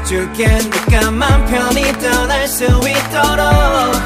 줄게. 네가 맘 편히 떠날 수 있도록.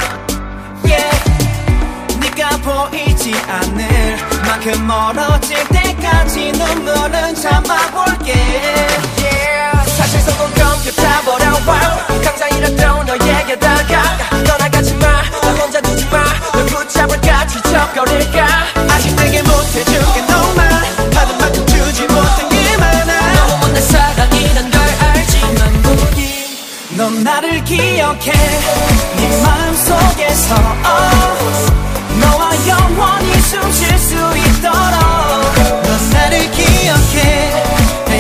네가 보이지 않을 만큼 멀어질 때까지 눈물은 참아볼게. 사실 성공 검겨다버려. 강자이라도 너에게 다가가. 떠나가지마, 나 혼자 두지마. 널 붙잡을까 지적거릴까. 아직 내게 못해준 게 너무 많아. 받은 만큼 주지 못한 게 많아. 너무 못난 사랑이란 걸 알지만 무기. 넌 나를 기억해. 네 마음속에서 너와 영원히 숨쉴 수 있도록. 넌 나를 기억해. 내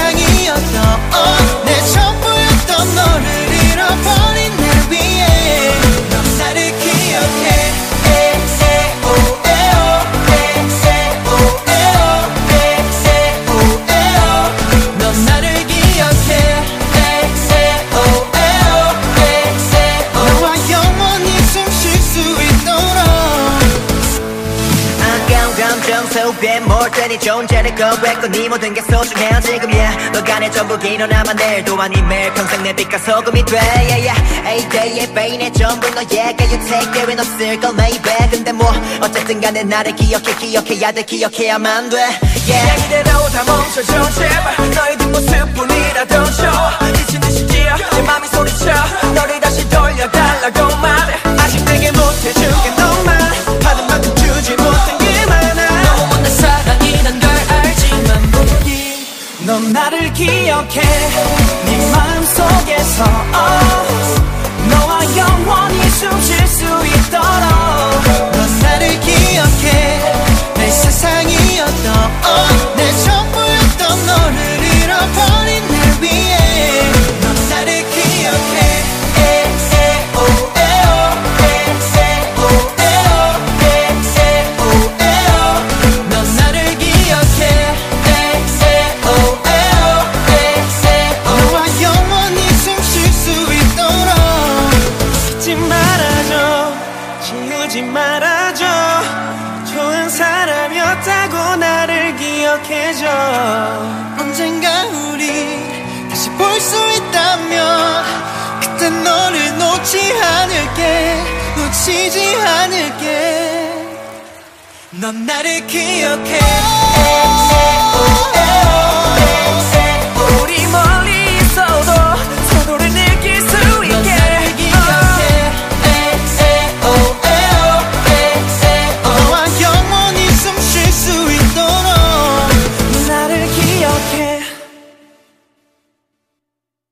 세상이었던 내 전부였던 너를 잃어버린 날 위해. 넌 나를 기억해. 넌 나를 기억해. 너와 영원히 숨쉴 수 있도록. 아까운 감정 속에 몰두해 존재를 거부했고 네 모든 게 소중해 지금이야. 너가 내 전부긴 너나만 내일도 아닌 매일 평생 내 빛과 소금이 돼. A day의 베인의 전부 너에게 you take there 은 없을 걸 maybe. 근데 뭐 어쨌든 간에 나를 기억해야 돼. 기억해야만 돼. 이대로 다 멈춰줘 제발. 너의 뒷모습뿐이라도 줘. 미친 듯이 뛰어 내 맘이 소리쳐. 너를 다시 돌려달라고 말해. 아직 내게 못해준 게 너무 많아. 받은 만큼 주지 못한 게 많아. 너무 못난 사랑이란 걸 알지만 무기. 넌 나를 기억해. 네 마음속에서 너와 영원히 숨쉴 수 있도록. 넌 나를 기억해. 내 세상이었던 내 전부였던 너를 잃어버린 날 위해. 넌 나를 기억해. 넌 나를 기억해. 너와 영원히 숨쉴 수 있도록. 잊지 말아줘. 지우지 말아줘. 좋은 사람이었다고 나를 기억해줘. 언젠가 우리 다시 볼 수 있다면 그땐 너를 놓지 않을게. 놓치지 않을게. 넌 나를 기억해.